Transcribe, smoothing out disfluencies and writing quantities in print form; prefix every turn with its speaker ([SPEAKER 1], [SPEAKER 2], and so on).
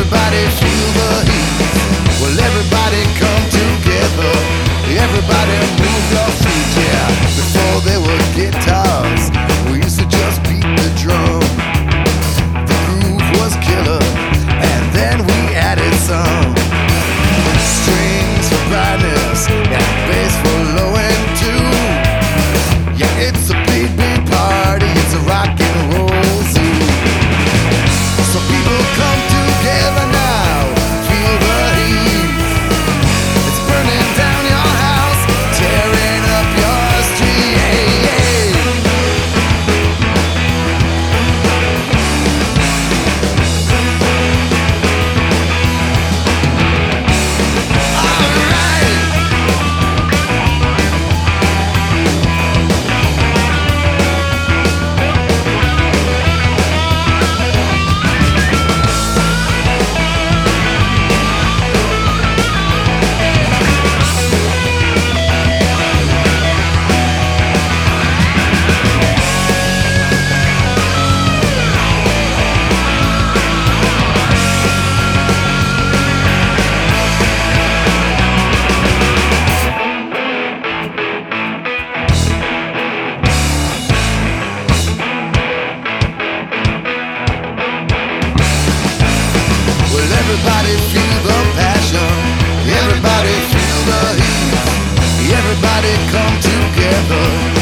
[SPEAKER 1] everybody feel the heat? Will everybody come together? Everybody move your feet, yeah. Before there were guitars, we used to just beat the drum. The groove was killer, and then we added some strings for brightness and bass for low end too. Yeah, it's a big, big party. It's a rock and roll zoo. So people come together now, feel the heat. It's burning down your house, tearing up your street. Hey, hey. All right. Will everybody feel the passion? Everybody feel the heat. Everybody come together.